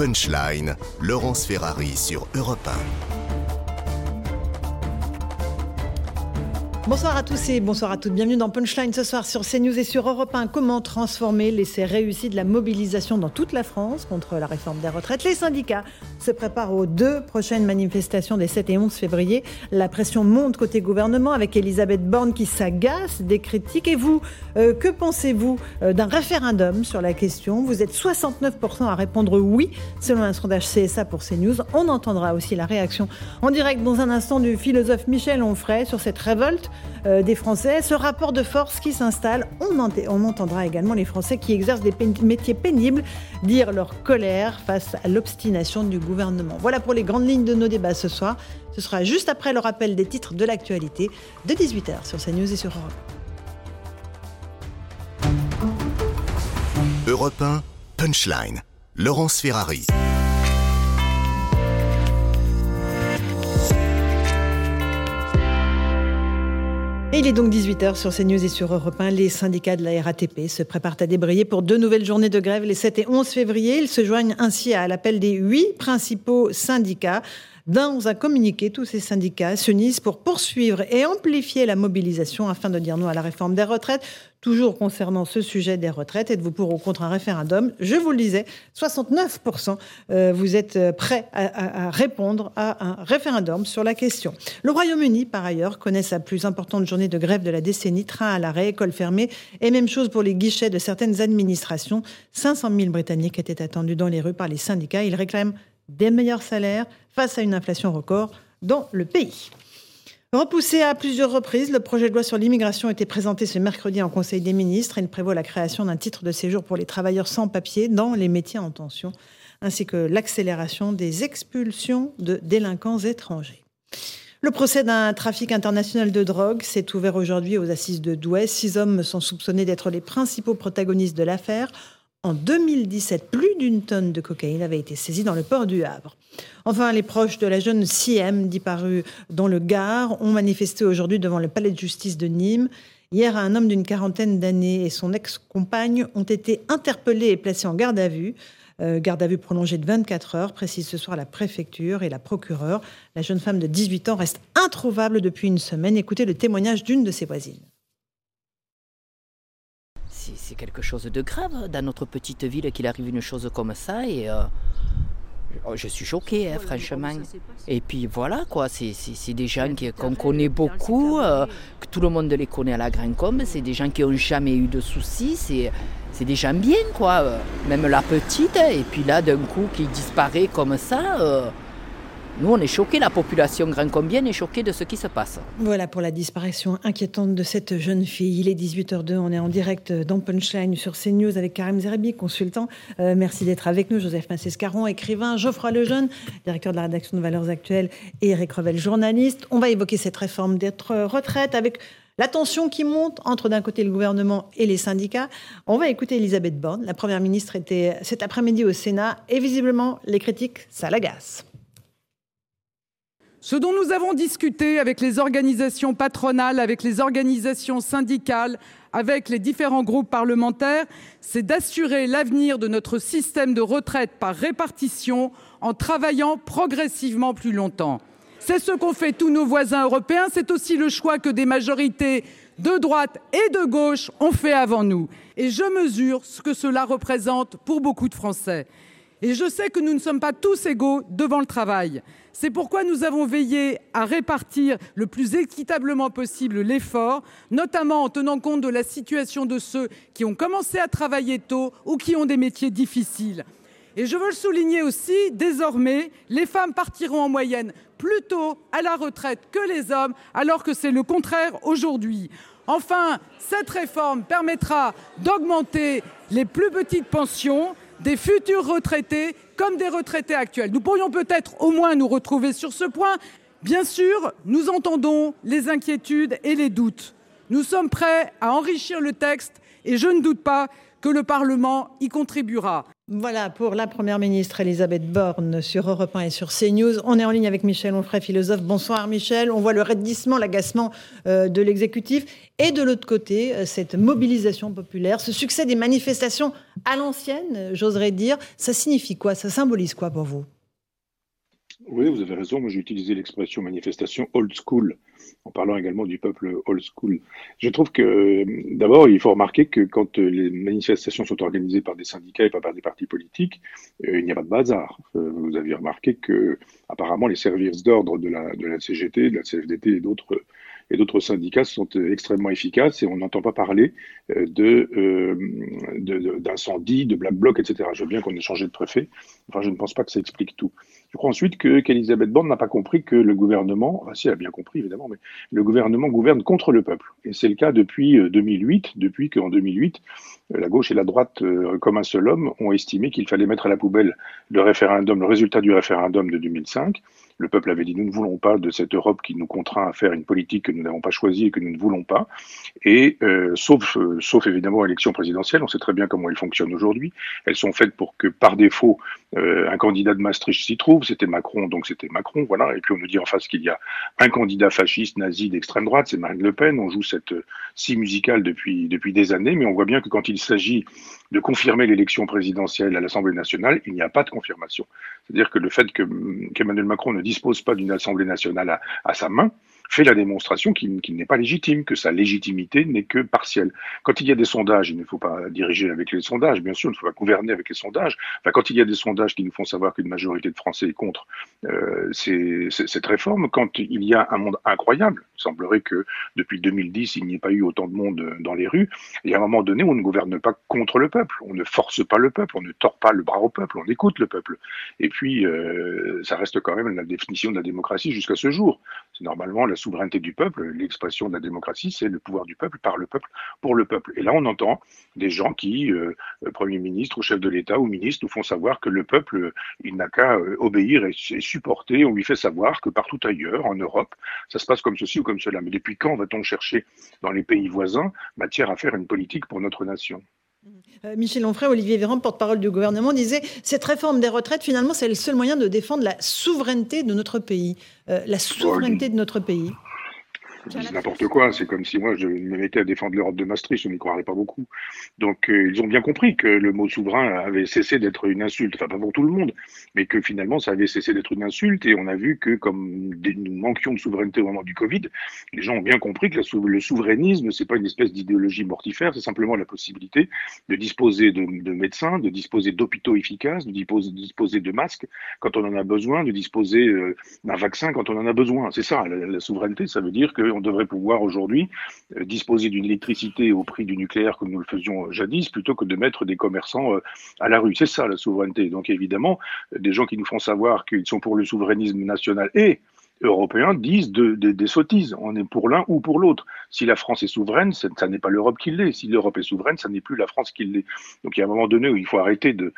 Punchline, Laurence Ferrari sur Europe 1. Bonsoir à tous et bonsoir à toutes. Bienvenue dans Punchline ce soir sur CNews et sur Europe 1. Comment transformer l'essai réussi de la mobilisation dans toute la France contre la réforme des retraites? Les syndicats se préparent aux 2 prochaines manifestations des 7 et 11 février. La pression monte côté gouvernement avec Elisabeth Borne qui s'agace des critiques. Et vous, que pensez-vous d'un référendum sur la question? Vous êtes 69% à répondre oui, selon un sondage CSA pour CNews. On entendra aussi la réaction en direct dans un instant du philosophe Michel Onfray sur cette révolte des Français, ce rapport de force qui s'installe. On entendra également les Français qui exercent des métiers pénibles dire leur colère face à l'obstination du gouvernement. Voilà pour les grandes lignes de nos débats ce soir. Ce sera juste après le rappel des titres de l'actualité de 18h sur CNews et sur Europe. Europe 1, Punchline, Laurence Ferrari. Et il est donc 18h sur CNews et sur Europe 1. Les syndicats de la RATP se préparent à débrayer pour 2 nouvelles journées de grève les 7 et 11 février. Ils se joignent ainsi à l'appel des 8 principaux syndicats. Dans un communiqué, tous ces syndicats s'unissent pour poursuivre et amplifier la mobilisation afin de dire non à la réforme des retraites. Toujours concernant ce sujet des retraites, êtes-vous pour ou contre un référendum? Je vous le disais, 69% vous êtes prêts à répondre à un référendum sur la question. Le Royaume-Uni, par ailleurs, connaît sa plus importante journée de grève de la décennie. Trains à l'arrêt, écoles fermées et même chose pour les guichets de certaines administrations. 500 000 Britanniques étaient attendus dans les rues par les syndicats. Ils réclament des meilleurs salaires face à une inflation record dans le pays. Repoussé à plusieurs reprises, le projet de loi sur l'immigration a été présenté ce mercredi en Conseil des ministres. Il prévoit la création d'un titre de séjour pour les travailleurs sans papier dans les métiers en tension, ainsi que l'accélération des expulsions de délinquants étrangers. Le procès d'un trafic international de drogue s'est ouvert aujourd'hui aux assises de Douai. 6 hommes sont soupçonnés d'être les principaux protagonistes de l'affaire. En 2017, plus d'1 tonne de cocaïne avait été saisie dans le port du Havre. Enfin, les proches de la jeune Siem, disparue dans le Gard, ont manifesté aujourd'hui devant le palais de justice de Nîmes. Hier, un homme d'une 40aine d'années et son ex-compagne ont été interpellés et placés en garde à vue. Garde à vue prolongée de 24 heures, précise ce soir la préfecture et la procureure. La jeune femme de 18 ans reste introuvable depuis une semaine. Écoutez le témoignage d'une de ses voisines. C'est quelque chose de grave dans notre petite ville qu'il arrive une chose comme ça et je suis choquée, franchement. Et puis voilà, quoi, c'est des gens qu'on connaît beaucoup, que tout le monde les connaît à la Grande Combe, c'est des gens qui n'ont jamais eu de soucis, c'est des gens bien, quoi. Même la petite, et puis là, d'un coup, qui disparaît comme ça... Nous, on est choqués, la population grand-combienne est choquée de ce qui se passe. Voilà pour la disparition inquiétante de cette jeune fille. Il est 18h02, on est en direct dans Punchline sur CNews avec Karim Zeribi, consultant. Merci d'être avec nous. Joseph Massescaron, écrivain. Geoffroy Lejeune, directeur de la rédaction de Valeurs Actuelles. Et Eric Revel, journaliste. On va évoquer cette réforme des retraites avec la tension qui monte entre d'un côté le gouvernement et les syndicats. On va écouter Elisabeth Borne. La première ministre était cet après-midi au Sénat et visiblement, les critiques, ça l'agace. Ce dont nous avons discuté avec les organisations patronales, avec les organisations syndicales, avec les différents groupes parlementaires, c'est d'assurer l'avenir de notre système de retraite par répartition en travaillant progressivement plus longtemps. C'est ce qu'ont fait tous nos voisins européens, c'est aussi le choix que des majorités de droite et de gauche ont fait avant nous. Et je mesure ce que cela représente pour beaucoup de Français. Et je sais que nous ne sommes pas tous égaux devant le travail. C'est pourquoi nous avons veillé à répartir le plus équitablement possible l'effort, notamment en tenant compte de la situation de ceux qui ont commencé à travailler tôt ou qui ont des métiers difficiles. Et je veux le souligner aussi, désormais, les femmes partiront en moyenne plus tôt à la retraite que les hommes, alors que c'est le contraire aujourd'hui. Enfin, cette réforme permettra d'augmenter les plus petites pensions des futurs retraités comme des retraités actuels. Nous pourrions peut-être au moins nous retrouver sur ce point. Bien sûr, nous entendons les inquiétudes et les doutes. Nous sommes prêts à enrichir le texte et je ne doute pas que le Parlement y contribuera. Voilà pour la Première ministre Elisabeth Borne sur Europe 1 et sur CNews. On est en ligne avec Michel Onfray, philosophe. Bonsoir Michel. On voit le raidissement, l'agacement de l'exécutif. Et de l'autre côté, cette mobilisation populaire, ce succès des manifestations à l'ancienne, j'oserais dire. Ça signifie quoi? Ça symbolise quoi pour vous? Oui, vous avez raison. Moi, j'ai utilisé l'expression manifestation old school, en parlant également du peuple old school. Je trouve que, d'abord, il faut remarquer que quand les manifestations sont organisées par des syndicats et pas par des partis politiques, il n'y a pas de bazar. Vous avez remarqué que, apparemment, les services d'ordre de la CGT, de la CFDT et d'autres syndicats sont extrêmement efficaces et on n'entend pas parler d'incendie, de black bloc, etc. Je veux bien qu'on ait changé de préfet. Enfin, je ne pense pas que ça explique tout. Je crois ensuite qu'Elisabeth Borne n'a pas compris que le gouvernement, enfin si, elle a bien compris évidemment, mais le gouvernement gouverne contre le peuple. Et c'est le cas depuis 2008, depuis qu'en 2008, la gauche et la droite, comme un seul homme, ont estimé qu'il fallait mettre à la poubelle le résultat du référendum de 2005. Le peuple avait dit nous ne voulons pas de cette Europe qui nous contraint à faire une politique que nous n'avons pas choisie et que nous ne voulons pas. Et sauf évidemment élection présidentielle, on sait très bien comment elles fonctionnent aujourd'hui. Elles sont faites pour que par défaut un candidat de Maastricht s'y trouve. C'était Macron, donc c'était Macron, voilà. Et puis on nous dit en face qu'il y a un candidat fasciste, nazi d'extrême droite, c'est Marine Le Pen. On joue cette scie musicale depuis des années, mais on voit bien que quand il s'agit de confirmer l'élection présidentielle à l'Assemblée nationale, il n'y a pas de confirmation. C'est-à-dire que le fait qu'Emmanuel Macron ne dispose pas d'une Assemblée nationale à sa main fait la démonstration qu'il n'est pas légitime, que sa légitimité n'est que partielle. Quand il y a des sondages, il ne faut pas diriger avec les sondages, bien sûr, il ne faut pas gouverner avec les sondages. Enfin, quand il y a des sondages qui nous font savoir qu'une majorité de Français est contre cette réforme, quand il y a un monde incroyable, il semblerait que depuis 2010, il n'y ait pas eu autant de monde dans les rues, et à un moment donné, on ne gouverne pas contre le peuple, on ne force pas le peuple, on ne tord pas le bras au peuple, on écoute le peuple. Et puis, ça reste quand même la définition de la démocratie jusqu'à ce jour. C'est normalement la souveraineté du peuple, l'expression de la démocratie, c'est le pouvoir du peuple, par le peuple, pour le peuple. Et là, on entend des gens qui, Premier ministre ou chef de l'État ou ministre, nous font savoir que le peuple, il n'a qu'à obéir et supporter. On lui fait savoir que partout ailleurs, en Europe, ça se passe comme ceci ou comme cela. Mais depuis quand va-t-on chercher dans les pays voisins matière à faire une politique pour notre nation ? Michel Onfray, Olivier Véran, porte-parole du gouvernement, disait « Cette réforme des retraites, finalement, c'est le seul moyen de défendre la souveraineté de notre pays. » La souveraineté de notre pays. C'est n'importe quoi, c'est comme si moi je me mettais à défendre l'Europe de Maastricht, je n'y croirais pas beaucoup. Donc ils ont bien compris que le mot souverain avait cessé d'être une insulte, enfin pas pour tout le monde, mais que finalement ça avait cessé d'être une insulte et on a vu que comme nous manquions de souveraineté au moment du Covid, les gens ont bien compris que le souverainisme c'est pas une espèce d'idéologie mortifère, c'est simplement la possibilité de disposer de médecins, de disposer d'hôpitaux efficaces, de disposer de masques quand on en a besoin, de disposer d'un vaccin quand on en a besoin. C'est ça, la souveraineté, ça veut dire qu'on devrait pouvoir aujourd'hui disposer d'une électricité au prix du nucléaire comme nous le faisions jadis, plutôt que de mettre des commerçants à la rue. C'est ça la souveraineté. Donc évidemment, des gens qui nous font savoir qu'ils sont pour le souverainisme national et européens disent des sottises. On est pour l'un ou pour l'autre. Si la France est souveraine, ça n'est pas l'Europe qui l'est. Si l'Europe est souveraine, ça n'est plus la France qui l'est. Donc il y a un moment donné où il faut arrêter de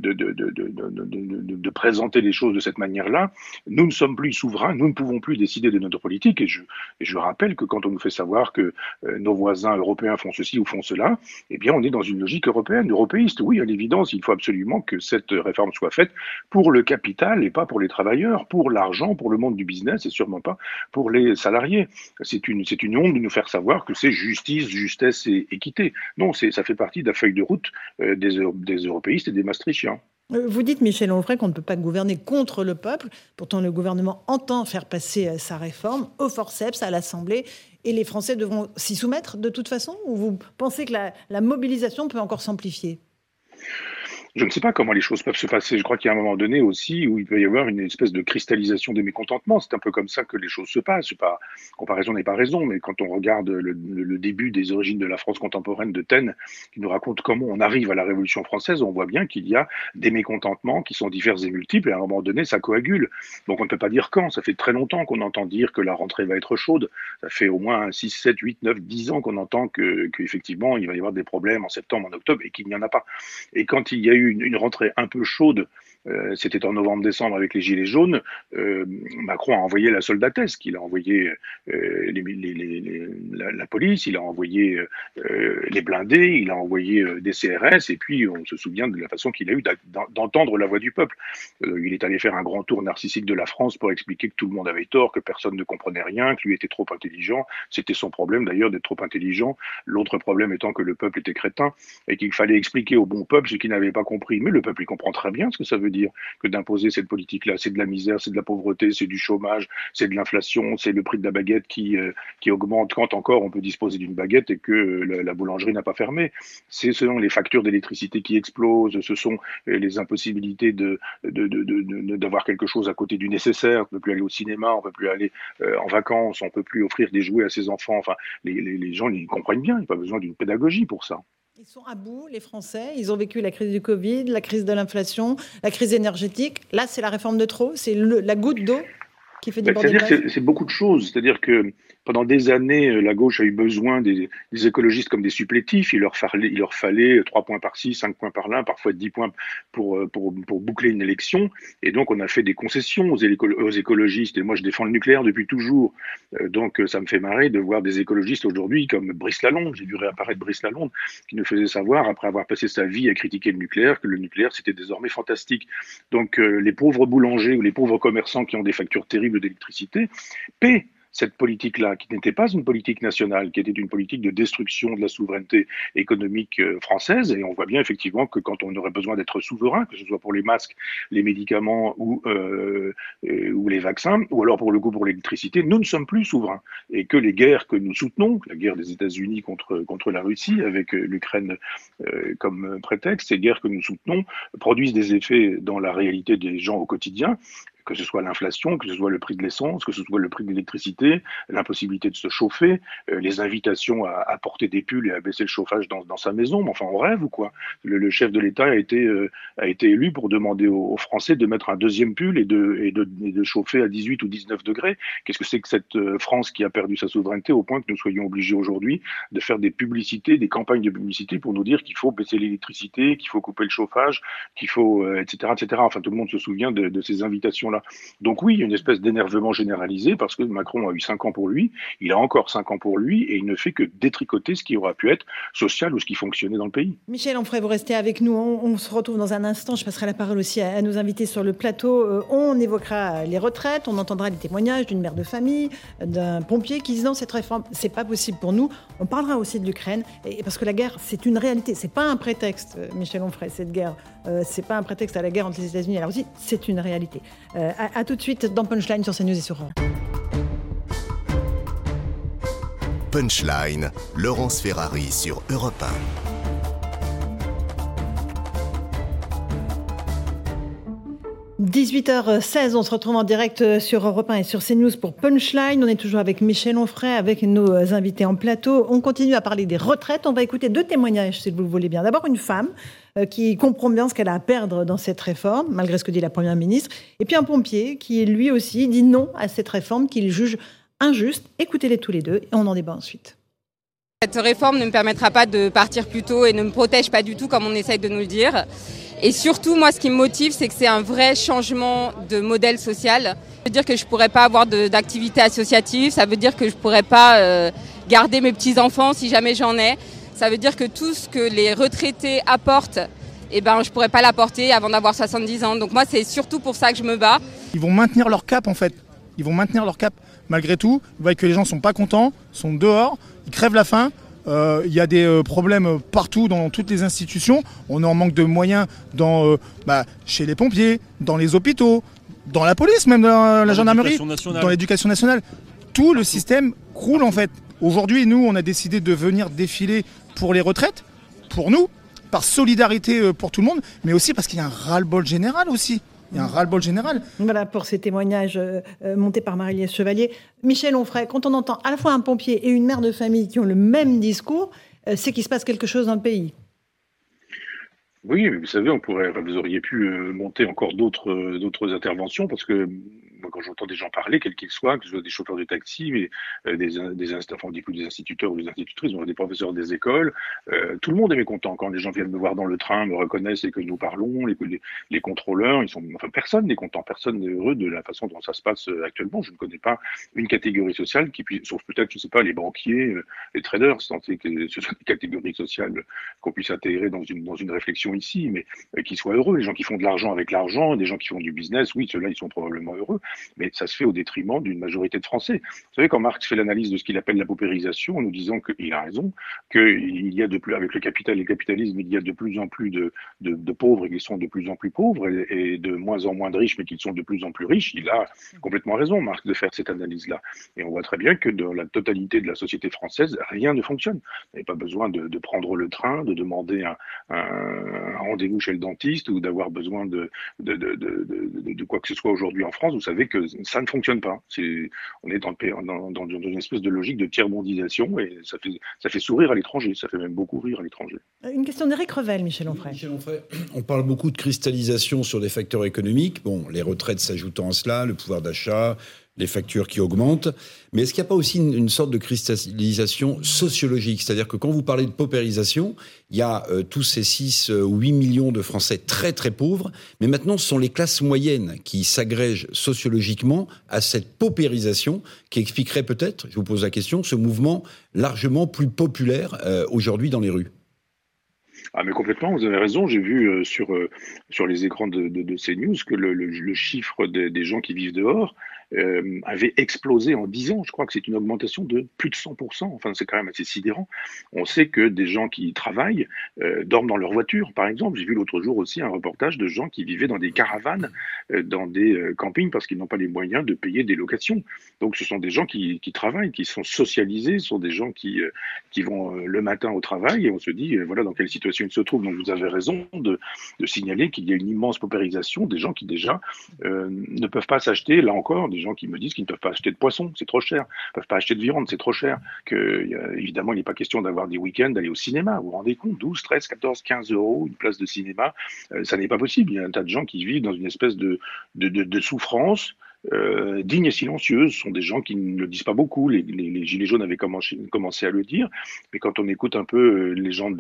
présenter les choses de cette manière-là. Nous ne sommes plus souverains, nous ne pouvons plus décider de notre politique. Et je rappelle que quand on nous fait savoir que nos voisins européens font ceci ou font cela, eh bien on est dans une logique européenne, européiste. Oui, à l'évidence, il faut absolument que cette réforme soit faite pour le capital et pas pour les travailleurs, pour l'argent, pour le monde du business, et sûrement pas pour les salariés. C'est une honte de nous faire savoir que c'est justice, justesse et équité. Non, ça fait partie de la feuille de route des européistes et des maastrichtiens. Vous dites, Michel Onfray, qu'on ne peut pas gouverner contre le peuple. Pourtant, le gouvernement entend faire passer sa réforme au forceps à l'Assemblée et les Français devront s'y soumettre de toute façon? Ou vous pensez que la mobilisation peut encore s'amplifier? Je ne sais pas comment les choses peuvent se passer. Je crois qu'il y a un moment donné aussi où il peut y avoir une espèce de cristallisation des mécontentements. C'est un peu comme ça que les choses se passent. C'est pas, comparaison n'est pas raison, mais quand on regarde le début des origines de la France contemporaine de Taine, qui nous raconte comment on arrive à la Révolution française, on voit bien qu'il y a des mécontentements qui sont divers et multiples, et à un moment donné, ça coagule. Donc on ne peut pas dire quand. Ça fait très longtemps qu'on entend dire que la rentrée va être chaude. Ça fait au moins 6, 7, 8, 9, 10 ans qu'on entend qu'effectivement, il va y avoir des problèmes en septembre, en octobre, et qu'il n'y en a pas. Et quand il y a eu une rentrée un peu chaude c'était en novembre-décembre avec les Gilets jaunes, Macron a envoyé la soldatesque, il a envoyé la police, il a envoyé les blindés, il a envoyé des CRS, et puis on se souvient de la façon qu'il a eu d'entendre la voix du peuple. Il est allé faire un grand tour narcissique de la France pour expliquer que tout le monde avait tort, que personne ne comprenait rien, que lui était trop intelligent. C'était son problème d'ailleurs d'être trop intelligent. L'autre problème étant que le peuple était crétin et qu'il fallait expliquer au bon peuple ce qu'il n'avait pas compris. Mais le peuple, il comprend très bien ce que ça veut dire que d'imposer cette politique-là. C'est de la misère, c'est de la pauvreté, c'est du chômage, c'est de l'inflation, c'est le prix de la baguette qui augmente quand encore on peut disposer d'une baguette et que la boulangerie n'a pas fermé. Ce sont les factures d'électricité qui explosent, ce sont les impossibilités d'avoir quelque chose à côté du nécessaire. On ne peut plus aller au cinéma, on ne peut plus aller en vacances, on ne peut plus offrir des jouets à ses enfants. Enfin, les gens, ils comprennent bien, il n'y a pas besoin d'une pédagogie pour ça. Ils sont à bout, les Français. Ils ont vécu la crise du Covid, la crise de l'inflation, la crise énergétique. Là, c'est la réforme de trop, c'est la goutte d'eau qui fait déborder le vase. C'est-à-dire que c'est beaucoup de choses. C'est-à-dire que pendant des années, la gauche a eu besoin des écologistes comme des supplétifs. Il leur fallait 3 points par-ci, 5 points par-là, parfois 10 points pour boucler une élection. Et donc, on a fait des concessions aux écologistes. Et moi, je défends le nucléaire depuis toujours. Donc, ça me fait marrer de voir des écologistes aujourd'hui comme Brice Lalonde. J'ai vu réapparaître Brice Lalonde qui nous faisait savoir, après avoir passé sa vie à critiquer le nucléaire, que le nucléaire, c'était désormais fantastique. Donc, les pauvres boulangers ou les pauvres commerçants qui ont des factures terribles d'électricité paient cette politique-là, qui n'était pas une politique nationale, qui était une politique de destruction de la souveraineté économique française. Et on voit bien effectivement que quand on aurait besoin d'être souverain, que ce soit pour les masques, les médicaments ou les vaccins, ou alors pour le coup pour l'électricité, nous ne sommes plus souverains. Et que les guerres que nous soutenons, la guerre des États-Unis contre la Russie, avec l'Ukraine comme prétexte, ces guerres que nous soutenons produisent des effets dans la réalité des gens au quotidien, que ce soit l'inflation, que ce soit le prix de l'essence, que ce soit le prix de l'électricité, l'impossibilité de se chauffer, les invitations à porter des pulls et à baisser le chauffage dans sa maison. Mais enfin, on rêve ou quoi? Le chef de l'État a été élu pour demander aux Français de mettre un deuxième pull et de chauffer à 18 ou 19 degrés. Qu'est-ce que c'est que cette France qui a perdu sa souveraineté au point que nous soyons obligés aujourd'hui de faire des publicités, des campagnes de publicité pour nous dire qu'il faut baisser l'électricité, qu'il faut couper le chauffage, qu'il faut, etc., etc. Enfin, tout le monde se souvient de ces invitations-là. Donc oui, il y a une espèce d'énervement généralisé parce que Macron a eu 5 ans pour lui, il a encore 5 ans pour lui et il ne fait que détricoter ce qui aura pu être social ou ce qui fonctionnait dans le pays. Michel Onfray, vous restez avec nous. On se retrouve dans un instant. Je passerai la parole aussi à nos invités sur le plateau. On évoquera les retraites, on entendra les témoignages d'une mère de famille, d'un pompier qui dit non, cette réforme, c'est pas possible pour nous. On parlera aussi de l'Ukraine parce que la guerre, c'est une réalité. C'est pas un prétexte, Michel Onfray, cette guerre. C'est pas un prétexte à la guerre entre les États-Unis et la Russie, c'est une réalité. À tout de suite dans Punchline sur CNews et sur Europe. Punchline, Laurence Ferrari sur Europe 1. 18h16, on se retrouve en direct sur Europe 1 et sur CNews pour Punchline. On est toujours avec Michel Onfray, avec nos invités en plateau. On continue à parler des retraites. On va écouter 2 témoignages, si vous le voulez bien. D'abord, une femme qui comprend bien ce qu'elle a à perdre dans cette réforme, malgré ce que dit la Première ministre. Et puis un pompier qui, lui aussi, dit non à cette réforme qu'il juge injuste. Écoutez-les tous les deux et on en débat ensuite. Cette réforme ne me permettra pas de partir plus tôt et ne me protège pas du tout comme on essaye de nous le dire. Et surtout, moi, ce qui me motive, c'est que c'est un vrai changement de modèle social. Ça veut dire que je ne pourrais pas avoir d'activité associative, ça veut dire que je ne pourrais pas garder mes petits-enfants si jamais j'en ai. Ça veut dire que tout ce que les retraités apportent, je ne pourrais pas l'apporter avant d'avoir 70 ans. Donc moi, c'est surtout pour ça que je me bats. Ils vont maintenir leur cap, en fait. Ils vont maintenir leur cap. Malgré tout, vous voyez que les gens ne sont pas contents, sont dehors, ils crèvent la faim. Il y a des problèmes partout dans toutes les institutions. On est en manque de moyens chez les pompiers, dans les hôpitaux, dans la police, même dans la gendarmerie, dans l'éducation nationale. Tout le système croule en fait. Aujourd'hui, nous, on a décidé de venir défiler pour les retraites, pour nous, par solidarité pour tout le monde, mais aussi parce qu'il y a un ras-le-bol général aussi. Il y a un ras-le-bol général. Voilà pour ces témoignages montés par Marie-Liesse Chevalier. Michel Onfray, quand on entend à la fois un pompier et une mère de famille qui ont le même discours, c'est qu'il se passe quelque chose dans le pays. Oui, mais vous savez, vous auriez pu monter encore d'autres interventions parce que moi, quand j'entends des gens parler, quels qu'ils soient, que ce soit des chauffeurs de taxi, mais enfin, on dit plus des instituteurs ou des institutrices, des professeurs des écoles, tout le monde est mécontent quand les gens viennent me voir dans le train, me reconnaissent et que nous parlons, les contrôleurs, personne n'est content, personne n'est heureux de la façon dont ça se passe actuellement. Je ne connais pas une catégorie sociale qui puisse, sauf peut-être, je sais pas, les banquiers, les traders, sans que ce soit des catégories sociales qu'on puisse intégrer dans une réflexion ici, mais qui soient heureux. Les gens qui font de l'argent avec l'argent, des gens qui font du business, oui, ceux-là, ils sont probablement heureux, mais ça se fait au détriment d'une majorité de Français. Vous savez, quand Marx fait l'analyse de ce qu'il appelle la paupérisation, en nous disant qu'il a raison, qu'il y a avec le capital et le capitalisme, il y a de plus en plus de pauvres et qu'ils sont de plus en plus pauvres et de moins en moins de riches, mais qu'ils sont de plus en plus riches, il a complètement raison, Marx, de faire cette analyse-là. Et on voit très bien que dans la totalité de la société française, rien ne fonctionne. Vous n'avez pas besoin de prendre le train, de demander un rendez-vous chez le dentiste ou d'avoir besoin de quoi que ce soit aujourd'hui en France. Vous savez que ça ne fonctionne pas. On est dans une espèce de logique de tiers-mondisation et ça fait sourire à l'étranger. Ça fait même beaucoup rire à l'étranger. Une question d'Éric Revel, Michel Onfray. Michel Onfray, on parle beaucoup de cristallisation sur des facteurs économiques. Bon, les retraites s'ajoutant à cela, le pouvoir d'achat, les factures qui augmentent. Mais est-ce qu'il n'y a pas aussi une sorte de cristallisation sociologique ? C'est-à-dire que quand vous parlez de paupérisation, il y a tous ces 6 ou 8 millions de Français très très pauvres, mais maintenant ce sont les classes moyennes qui s'agrègent sociologiquement à cette paupérisation qui expliquerait peut-être, je vous pose la question, ce mouvement largement plus populaire aujourd'hui dans les rues. Ah mais complètement, vous avez raison. J'ai vu sur les écrans de CNews que le chiffre des gens qui vivent dehors avait explosé en 10 ans. Je crois que c'est une augmentation de plus de 100%. Enfin, c'est quand même assez sidérant. On sait que des gens qui travaillent dorment dans leur voiture, par exemple. J'ai vu l'autre jour aussi un reportage de gens qui vivaient dans des caravanes, dans des campings, parce qu'ils n'ont pas les moyens de payer des locations. Donc, ce sont des gens qui travaillent, qui sont socialisés, ce sont des gens qui vont le matin au travail, et on se dit, voilà dans quelle situation ils se trouvent. Donc, vous avez raison de signaler qu'il y a une immense paupérisation des gens qui, déjà, ne peuvent pas s'acheter, là encore, des gens qui me disent qu'ils ne peuvent pas acheter de poisson, c'est trop cher, ne peuvent pas acheter de viande, c'est trop cher, évidemment, il n'est pas question d'avoir des week-ends, d'aller au cinéma, vous vous rendez compte, 12, 13, 14, 15 euros, une place de cinéma, ça n'est pas possible. Il y a un tas de gens qui vivent dans une espèce de souffrance, dignes et silencieuses. Ce sont des gens qui ne le disent pas beaucoup. Les Gilets jaunes avaient commencé à le dire, mais quand on écoute un peu les gens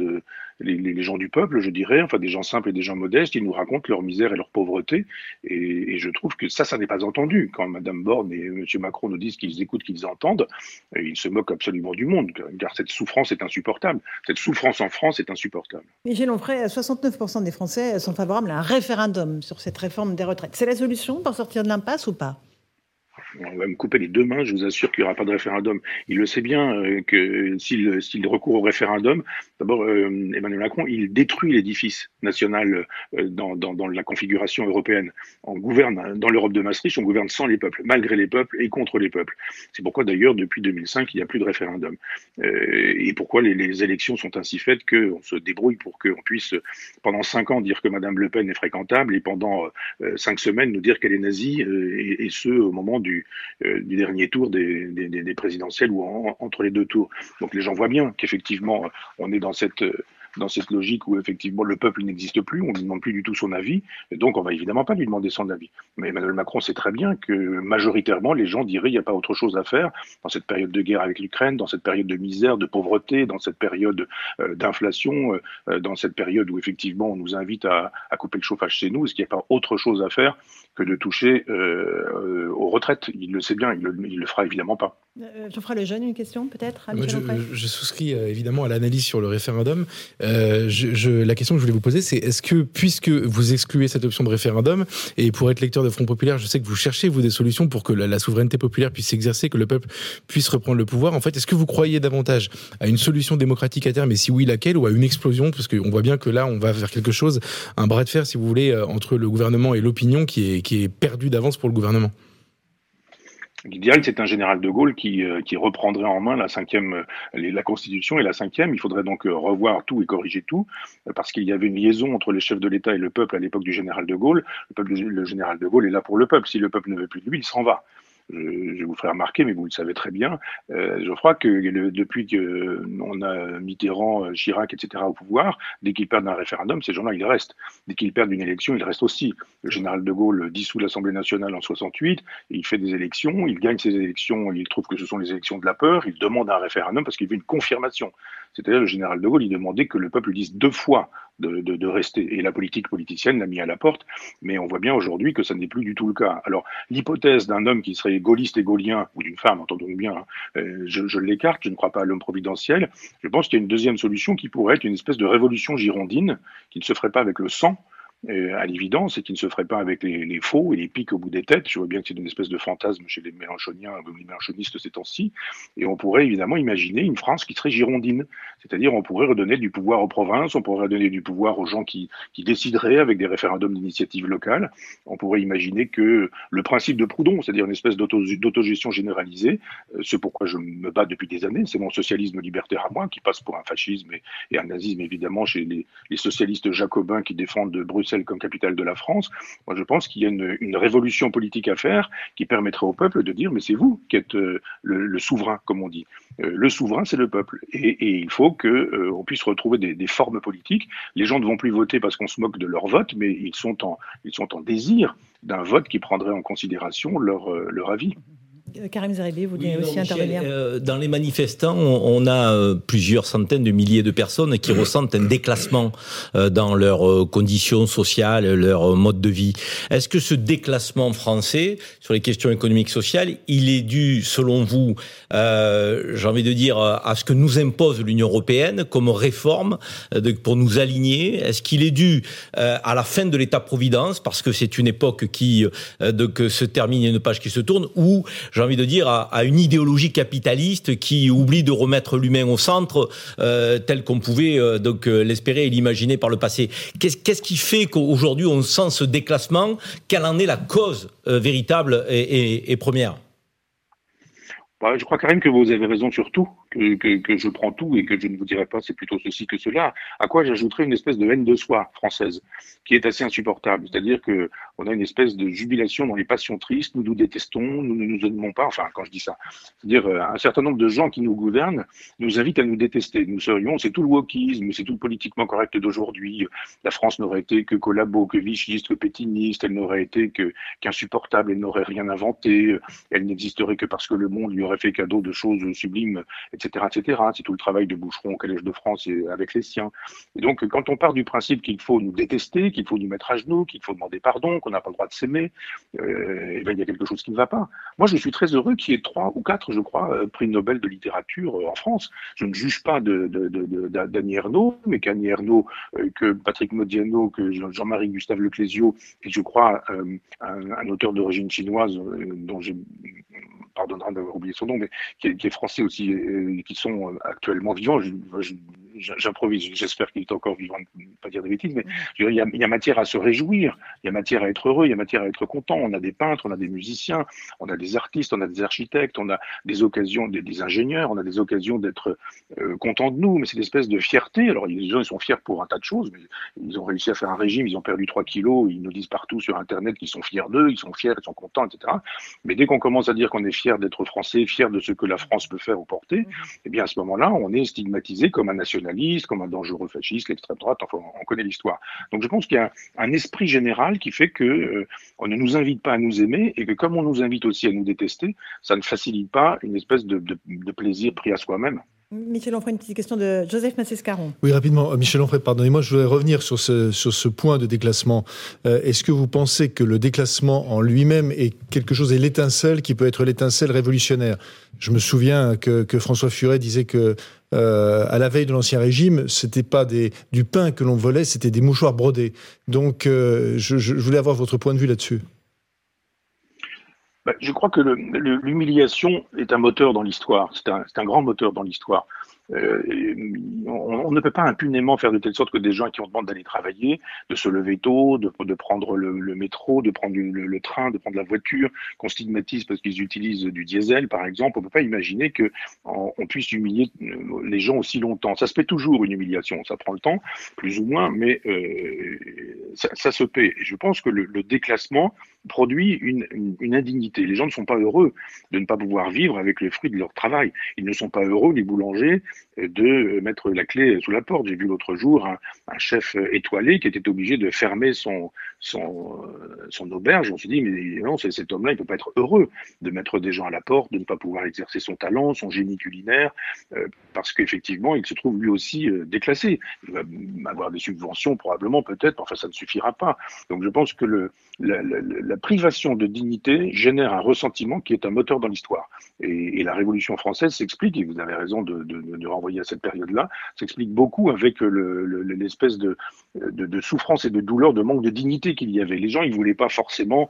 du peuple, je dirais, enfin des gens simples et des gens modestes, ils nous racontent leur misère et leur pauvreté, et je trouve que ça n'est pas entendu. Quand Madame Borne et M. Macron nous disent qu'ils écoutent, qu'ils entendent, ils se moquent absolument du monde, car cette souffrance est insupportable. Cette souffrance en France est insupportable. Michel Onfray, 69% des Français sont favorables à un référendum sur cette réforme des retraites. C'est la solution pour sortir de l'impasse ou pas ? On va me couper les deux mains, je vous assure qu'il n'y aura pas de référendum. Il le sait bien que s'il recourt au référendum, d'abord Emmanuel Macron, il détruit l'édifice national dans la configuration européenne. On gouverne dans l'Europe de Maastricht, on gouverne sans les peuples, malgré les peuples et contre les peuples. C'est pourquoi d'ailleurs depuis 2005 il n'y a plus de référendum. Et pourquoi les élections sont ainsi faites qu'on se débrouille pour qu'on puisse pendant 5 ans dire que Madame Le Pen est fréquentable et pendant 5 semaines nous dire qu'elle est nazie et ce au moment du dernier tour des présidentielles ou entre les deux tours. Donc les gens voient bien qu'effectivement on est dans cette logique où effectivement le peuple n'existe plus, on ne lui demande plus du tout son avis, et donc on va évidemment pas lui demander son avis. Mais Emmanuel Macron sait très bien que majoritairement les gens diraient il n'y a pas autre chose à faire dans cette période de guerre avec l'Ukraine, dans cette période de misère, de pauvreté, dans cette période d'inflation, dans cette période où effectivement on nous invite à couper le chauffage chez nous. Est-ce qu'il n'y a pas autre chose à faire que de toucher aux retraites? Il le sait bien, il le fera évidemment pas. Geoffroy Lejeune, une question peut-être à je souscris évidemment à l'analyse sur le référendum. La question que je voulais vous poser, c'est est-ce que, puisque vous excluez cette option de référendum, et pour être lecteur de Front Populaire, je sais que vous cherchez, vous, des solutions pour que la souveraineté populaire puisse s'exercer, que le peuple puisse reprendre le pouvoir. En fait, est-ce que vous croyez davantage à une solution démocratique à terme, et si oui, laquelle, ou à une explosion? Parce qu'on voit bien que là, on va vers quelque chose, un bras de fer, si vous voulez, entre le gouvernement et l'opinion qui est perdu d'avance pour le gouvernement. L'idéal, c'est un général de Gaulle qui reprendrait en main la Constitution et la 5e. Il faudrait donc revoir tout et corriger tout, parce qu'il y avait une liaison entre les chefs de l'État et le peuple à l'époque du général de Gaulle. Le général de Gaulle est là pour le peuple. Si le peuple ne veut plus de lui, il s'en va. je vous ferai remarquer, mais vous le savez très bien, je crois que depuis qu'on a Mitterrand, Chirac, etc. au pouvoir, dès qu'ils perdent un référendum, ces gens-là, ils restent. Dès qu'ils perdent une élection, ils restent aussi. Le général de Gaulle dissout l'Assemblée nationale en 68, et il fait des élections, il gagne ces élections, il trouve que ce sont les élections de la peur, il demande un référendum parce qu'il veut une confirmation. C'est-à-dire le général de Gaulle, il demandait que le peuple dise 2 fois de rester. Et la politique politicienne l'a mis à la porte, mais on voit bien aujourd'hui que ça n'est plus du tout le cas. Alors, l'hypothèse d'un homme qui serait gaulliste et gaulien, ou d'une femme, entendons bien, je l'écarte, je ne crois pas à l'homme providentiel. Je pense qu'il y a une deuxième solution qui pourrait être une espèce de révolution girondine, qui ne se ferait pas avec le sang, à l'évidence, et qui ne se ferait pas avec les faux et les pics au bout des têtes. Je vois bien que c'est une espèce de fantasme chez les mélanchoniens, les mélanchonistes ces temps-ci, et on pourrait évidemment imaginer une France qui serait girondine, c'est-à-dire on pourrait redonner du pouvoir aux provinces, on pourrait redonner du pouvoir aux gens qui décideraient avec des référendums d'initiative locale, on pourrait imaginer que le principe de Proudhon, c'est-à-dire une espèce d'autogestion généralisée, ce pourquoi je me bats depuis des années, c'est mon socialisme libertaire à moi, qui passe pour un fascisme et un nazisme évidemment chez les socialistes jacobins qui défendent Bruxelles comme capitale de la France. Moi, je pense qu'il y a une révolution politique à faire qui permettrait au peuple de dire mais c'est vous qui êtes le souverain, comme on dit. Le souverain, c'est le peuple. Et il faut qu'on puisse retrouver des formes politiques. Les gens ne vont plus voter parce qu'on se moque de leur vote, mais ils sont en désir d'un vote qui prendrait en considération leur avis. Karim Zeribi, vous voulez aussi intervenir. Dans les manifestants, on a plusieurs centaines de milliers de personnes qui ressentent un déclassement dans leurs conditions sociales, leur mode de vie. Est-ce que ce déclassement français sur les questions économiques sociales, il est dû, selon vous, j'ai envie de dire, à ce que nous impose l'Union européenne comme réforme pour nous aligner? Est-ce qu'il est dû à la fin de l'État-providence, parce que c'est une époque qui se termine, une page qui se tourne, ou j'ai envie de dire, à une idéologie capitaliste qui oublie de remettre l'humain au centre, tel qu'on pouvait l'espérer et l'imaginer par le passé. Qu'est-ce qui fait qu'aujourd'hui on sent ce déclassement? Quelle en est la cause véritable et première? Je crois quand même que vous avez raison sur tout, que je prends tout et que je ne vous dirai pas c'est plutôt ceci que cela. À quoi j'ajouterais une espèce de haine de soi française qui est assez insupportable. C'est-à-dire que on a une espèce de jubilation dans les passions tristes, nous nous détestons, nous ne nous aimons pas. Enfin, quand je dis ça, c'est-à-dire un certain nombre de gens qui nous gouvernent nous invitent à nous détester. C'est tout le wokisme, c'est tout le politiquement correct d'aujourd'hui. La France n'aurait été que collabo, que vichiste, que pétiniste, elle n'aurait été qu'insupportable, elle n'aurait rien inventé, elle n'existerait que parce que le monde lui aurait fait cadeau de choses sublimes, etc., etc. C'est tout le travail de Boucheron au Collège de France et avec les siens. Et donc, quand on part du principe qu'il faut nous détester, qu'il faut nous mettre à genoux, qu'il faut demander pardon, qu'on n'a pas le droit de s'aimer, il y a quelque chose qui ne va pas. Moi, je suis très heureux qu'il y ait 3 ou 4, je crois, prix Nobel de littérature en France. Je ne juge pas d'Annie Ernaux, mais qu'Annie Ernaux, que Patrick Modiano, que Jean-Marie Gustave Leclésio, et je crois un auteur d'origine chinoise dont j'ai pardonnera d'avoir oublié son nom, mais qui est français aussi, qui sont actuellement vivants. J'improvise, j'espère qu'il est encore vivant, ne pas dire des bêtises, mais il y a matière à se réjouir, il y a matière à être heureux, il y a matière à être content. On a des peintres, on a des musiciens, on a des artistes, on a des architectes, on a des occasions, des ingénieurs, on a des occasions d'être contents de nous, mais c'est une espèce de fierté. Alors les gens ils sont fiers pour un tas de choses, mais ils ont réussi à faire un régime, ils ont perdu 3 kilos, ils nous disent partout sur Internet qu'ils sont fiers d'eux, ils sont fiers, ils sont contents, etc. Mais dès qu'on commence à dire qu'on est fier d'être français, fier de ce que la France peut faire ou porter, eh bien à ce moment-là, on est stigmatisé comme un nationaliste, comme un dangereux fasciste, l'extrême droite, enfin on connaît l'histoire. Donc je pense qu'il y a un esprit général qui fait que on ne nous invite pas à nous aimer et que comme on nous invite aussi à nous détester, ça ne facilite pas une espèce de plaisir pris à soi-même. Michel Onfray, une petite question de Joseph Massescaron. Oui, rapidement. Michel Onfray, pardonnez-moi, je voudrais revenir sur ce point de déclassement. Est-ce que vous pensez que le déclassement en lui-même est quelque chose, est l'étincelle qui peut être l'étincelle révolutionnaire? Je me souviens que François Furet disait que à la veille de l'Ancien Régime, c'était pas du pain que l'on volait, c'était des mouchoirs brodés. Donc, je voulais avoir votre point de vue là-dessus. Je crois que l'humiliation est un moteur dans l'histoire, c'est un grand moteur dans l'histoire. On ne peut pas impunément faire de telle sorte que des gens qui ont demandé d'aller travailler, de se lever tôt, de prendre le métro, de prendre le train, de prendre la voiture, qu'on stigmatise parce qu'ils utilisent du diesel, par exemple. On ne peut pas imaginer qu'on puisse humilier les gens aussi longtemps. Ça se paie toujours, une humiliation. Ça prend le temps, plus ou moins, mais ça se paie. Et je pense que le déclassement produit une indignité. Les gens ne sont pas heureux de ne pas pouvoir vivre avec les fruits de leur travail. Ils ne sont pas heureux, les boulangers, de mettre la clé sous la porte. J'ai vu l'autre jour un chef étoilé qui était obligé de fermer son auberge. On se dit, mais non, cet homme-là, il ne peut pas être heureux de mettre des gens à la porte, de ne pas pouvoir exercer son talent, son génie culinaire, parce qu'effectivement, il se trouve lui aussi déclassé. Il va avoir des subventions probablement, peut-être, enfin ça ne suffira pas. Donc je pense que la privation de dignité génère un ressentiment qui est un moteur dans l'histoire. Et la Révolution française s'explique, et vous avez raison de renvoyer à cette période-là, s'explique beaucoup avec l'espèce de souffrance et de douleur, de manque de dignité qu'il y avait. Les gens, ils voulaient pas forcément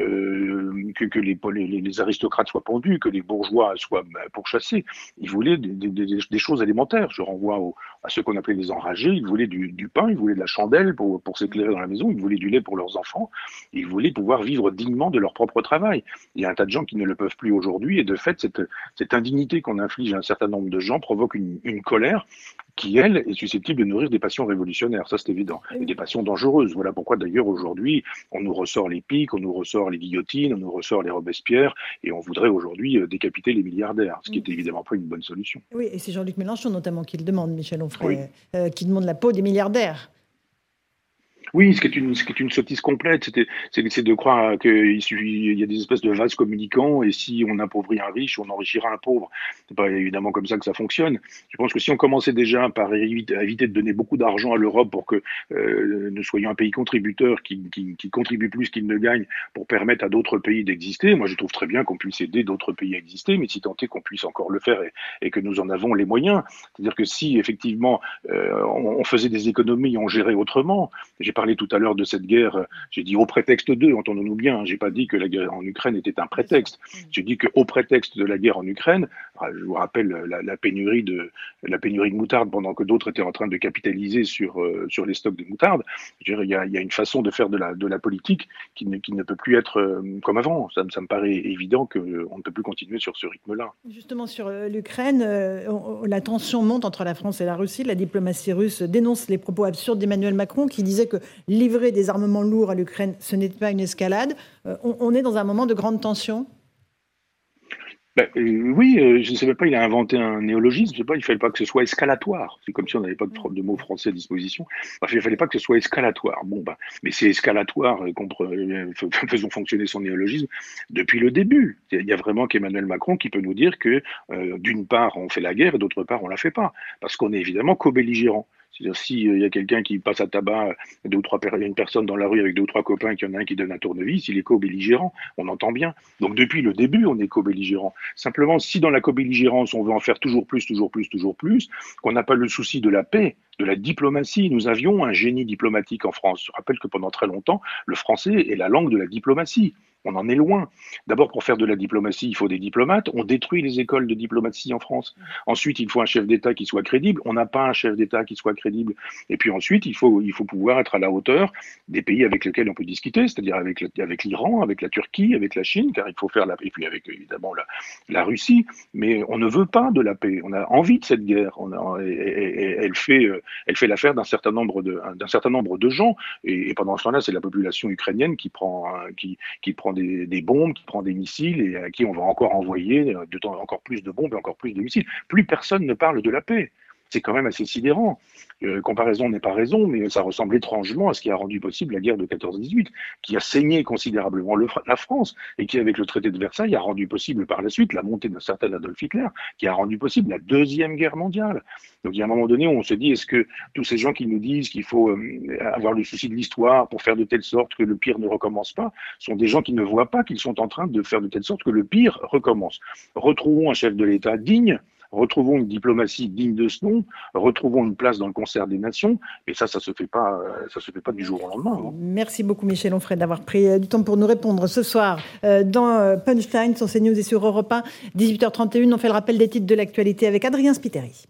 que les aristocrates soient pendus, que les bourgeois soient pourchassés. Ils voulaient des choses élémentaires. Je renvoie à ceux qu'on appelait les enragés. Ils voulaient du pain, ils voulaient de la chandelle pour s'éclairer dans la maison, ils voulaient du lait pour leurs enfants, ils voulaient pouvoir vivre dignement de leur propre travail. Il y a un tas de gens qui ne le peuvent plus aujourd'hui, et de fait, cette indignité qu'on inflige à un certain nombre de gens provoque une colère qui, elle, est susceptible de nourrir des passions révolutionnaires, ça c'est évident, et des passions dangereuses. Voilà pourquoi d'ailleurs aujourd'hui, on nous ressort les piques, on nous ressort les guillotines, on nous ressort les Robespierre, et on voudrait aujourd'hui décapiter les milliardaires, ce qui est évidemment pas une bonne solution. Oui, et c'est Jean-Luc Mélenchon notamment qui le demande, Michel Onfray, qui demande la peau des milliardaires. Oui, ce qui est une sottise complète, c'est de croire il y a des espèces de vases communicants, et si on appauvrit un riche, on enrichira un pauvre. C'est pas évidemment comme ça que ça fonctionne. Je pense que si on commençait déjà par éviter de donner beaucoup d'argent à l'Europe pour que nous soyons un pays contributeur qui contribue plus qu'il ne gagne pour permettre à d'autres pays d'exister, moi je trouve très bien qu'on puisse aider d'autres pays à exister, mais si tant est qu'on puisse encore le faire et que nous en avons les moyens. C'est-à-dire que si effectivement on faisait des économies, on gérait autrement. J'ai parlé tout à l'heure de cette guerre, j'ai dit au prétexte d'eux, entendons-nous bien, j'ai pas dit que la guerre en Ukraine était un prétexte, j'ai dit qu'au prétexte de la guerre en Ukraine, je vous rappelle la pénurie de moutarde pendant que d'autres étaient en train de capitaliser sur les stocks de moutarde. Je veux dire, il y a une façon de faire de la politique qui ne peut plus être comme avant. Ça me paraît évident qu'on ne peut plus continuer sur ce rythme-là. Justement sur l'Ukraine, la tension monte entre la France et la Russie. La diplomatie russe dénonce les propos absurdes d'Emmanuel Macron qui disait que livrer des armements lourds à l'Ukraine, ce n'est pas une escalade. On est dans un moment de grande tension. Oui, je ne sais même pas, il a inventé un néologisme, il ne fallait pas que ce soit escalatoire. C'est comme si on n'avait pas de mots français à disposition. Il ne fallait pas que ce soit escalatoire. Mais c'est escalatoire, faisons fonctionner son néologisme depuis le début. Il y a vraiment qu'Emmanuel Macron qui peut nous dire que d'une part on fait la guerre et d'autre part on la fait pas. Parce qu'on est évidemment co-belligérant. C'est-à-dire s'il y a quelqu'un qui passe à tabac une personne dans la rue avec 2 ou 3 copains, qu'il y en a un qui donne un tournevis, il est co-belligérant, on entend bien. Donc depuis le début, on est co-belligérant. Simplement, si dans la co-belligérance, on veut en faire toujours plus, qu'on n'a pas le souci de la paix, de la diplomatie, nous avions un génie diplomatique en France. Je rappelle que pendant très longtemps, le français est la langue de la diplomatie. On en est loin. D'abord, pour faire de la diplomatie, il faut des diplomates. On détruit les écoles de diplomatie en France. Ensuite, il faut un chef d'État qui soit crédible. On n'a pas un chef d'État qui soit crédible. Et puis ensuite, il faut pouvoir être à la hauteur des pays avec lesquels on peut discuter, c'est-à-dire avec l'Iran, avec la Turquie, avec la Chine, car il faut faire et puis avec évidemment la Russie. Mais on ne veut pas de la paix. On a envie de cette guerre. Elle fait l'affaire d'un certain nombre de gens. Et pendant ce temps-là, c'est la population ukrainienne qui prend des bombes, qui prend des missiles et à qui on va encore envoyer encore plus de bombes et encore plus de missiles. Plus personne ne parle de la paix. C'est quand même assez sidérant. Comparaison n'est pas raison, mais ça ressemble étrangement à ce qui a rendu possible la guerre de 14-18, qui a saigné considérablement la France, et qui, avec le traité de Versailles, a rendu possible par la suite la montée d'un certain Adolf Hitler, qui a rendu possible la Deuxième Guerre mondiale. Donc il y a un moment donné où on se dit, est-ce que tous ces gens qui nous disent qu'il faut avoir le souci de l'histoire pour faire de telle sorte que le pire ne recommence pas, sont des gens qui ne voient pas qu'ils sont en train de faire de telle sorte que le pire recommence. Retrouvons un chef de l'État digne, retrouvons une diplomatie digne de ce nom, retrouvons une place dans le concert des nations, et ça se fait pas du jour au lendemain. Hein. Merci beaucoup Michel Onfray d'avoir pris du temps pour nous répondre ce soir dans Punchline sur CNews et sur Europe 1, 18h31. On fait le rappel des titres de l'actualité avec Adrien Spiteri.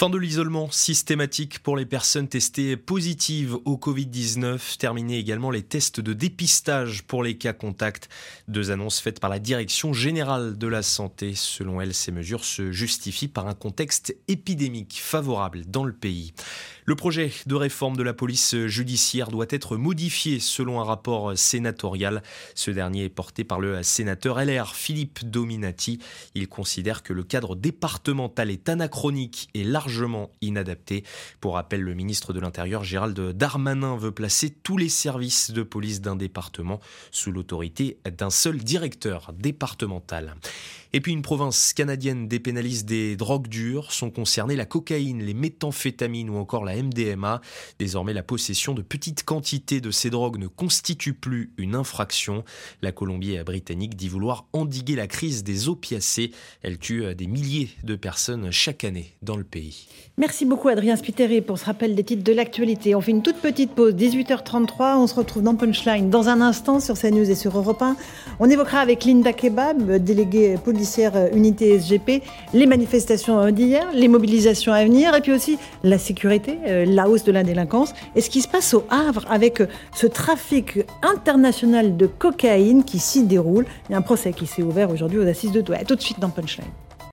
Fin de l'isolement systématique pour les personnes testées positives au Covid-19. Terminé également les tests de dépistage pour les cas contacts. 2 annonces faites par la Direction générale de la santé. Selon elle, ces mesures se justifient par un contexte épidémique favorable dans le pays. Le projet de réforme de la police judiciaire doit être modifié selon un rapport sénatorial. Ce dernier est porté par le sénateur LR Philippe Dominati. Il considère que le cadre départemental est anachronique et largement inadapté. Pour rappel, le ministre de l'Intérieur Gérald Darmanin veut placer tous les services de police d'un département sous l'autorité d'un seul directeur départemental. Et puis une province canadienne dépénalise des drogues dures. Sont concernées la cocaïne, les méthamphétamines ou encore la MDMA. Désormais, la possession de petites quantités de ces drogues ne constitue plus une infraction. La Colombie-Britannique dit vouloir endiguer la crise des opiacés. Elle tue des milliers de personnes chaque année dans le pays. Merci beaucoup Adrien Spiteri pour ce rappel des titres de l'actualité. On fait une toute petite pause, 18h33. On se retrouve dans Punchline dans un instant sur CNews et sur Europe 1. On évoquera avec Linda Kebab, déléguée policière unité SGP, les manifestations d'hier, les mobilisations à venir et puis aussi la sécurité, la hausse de la délinquance et ce qui se passe au Havre avec ce trafic international de cocaïne qui s'y déroule. Il y a un procès qui s'est ouvert aujourd'hui aux assises de Douai. À tout de suite dans Punchline.